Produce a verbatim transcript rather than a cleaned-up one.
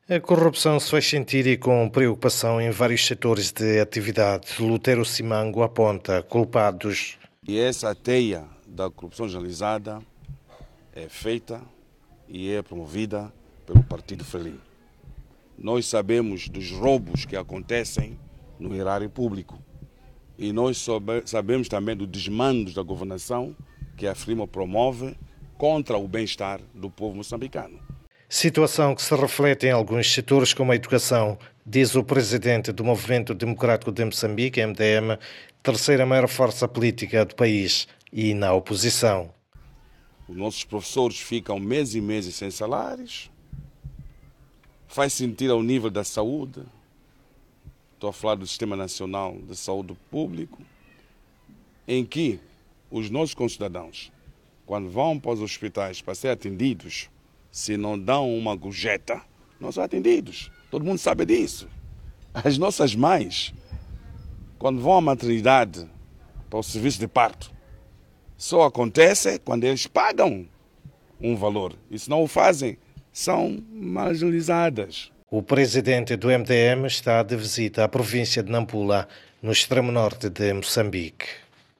A corrupção se faz sentir e com preocupação em vários setores de atividade. Lutero Simango aponta culpados. E essa teia da corrupção generalizada é feita e é promovida pelo Partido Frelimo. Nós sabemos dos roubos que acontecem no erário público e nós sabemos também dos desmandos da governação que a Frelimo promove contra o bem-estar do povo moçambicano. Situação que se reflete em alguns setores como a educação, diz o presidente do Movimento Democrático de Moçambique, M D M, terceira maior força política do país e na oposição. Os nossos professores ficam meses e meses sem salários, faz sentir ao nível da saúde, estou a falar do Sistema Nacional de Saúde Público, em que os nossos concidadãos, quando vão para os hospitais para ser atendidos, se não dão uma gorjeta, não são atendidos. Todo mundo sabe disso. As nossas mães, quando vão à maternidade para o serviço de parto, só acontece quando eles pagam um valor. E se não o fazem, são marginalizadas. O presidente do M D M está de visita à província de Nampula, no extremo norte de Moçambique.